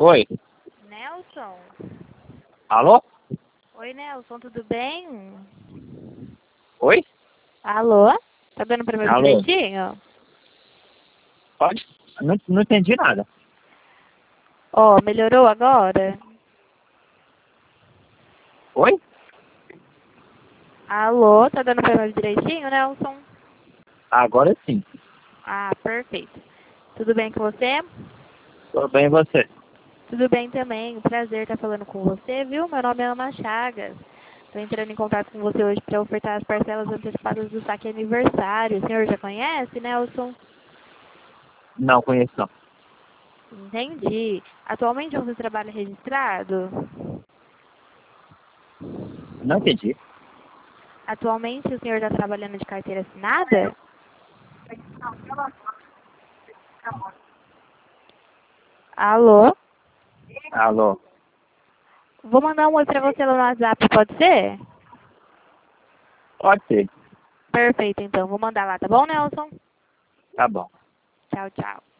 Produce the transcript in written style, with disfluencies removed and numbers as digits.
Oi. Nelson? Alô? Oi, Nelson, tudo bem? Oi? Alô? Tá dando pra ver Alô? direitinho? Pode? Não entendi nada. Ó, melhorou agora? Oi? Alô, tá dando pra ver direitinho, Nelson? Agora sim. Ah, perfeito. Tudo bem com você? Tudo bem e você? Tudo bem também, prazer estar falando com você, viu? Meu nome é Ana Chagas. Estou entrando em contato com você hoje para ofertar as parcelas antecipadas do saque aniversário. O senhor já conhece, Nelson? Não conheço não. Entendi. Atualmente você trabalha registrado? Não entendi. Atualmente o senhor está trabalhando de carteira assinada? Alô? Alô? Vou mandar um oi para você lá no WhatsApp, pode ser? Pode ser. Perfeito, então. Vou mandar lá, tá bom, Nelson? Tá bom. Tchau, tchau.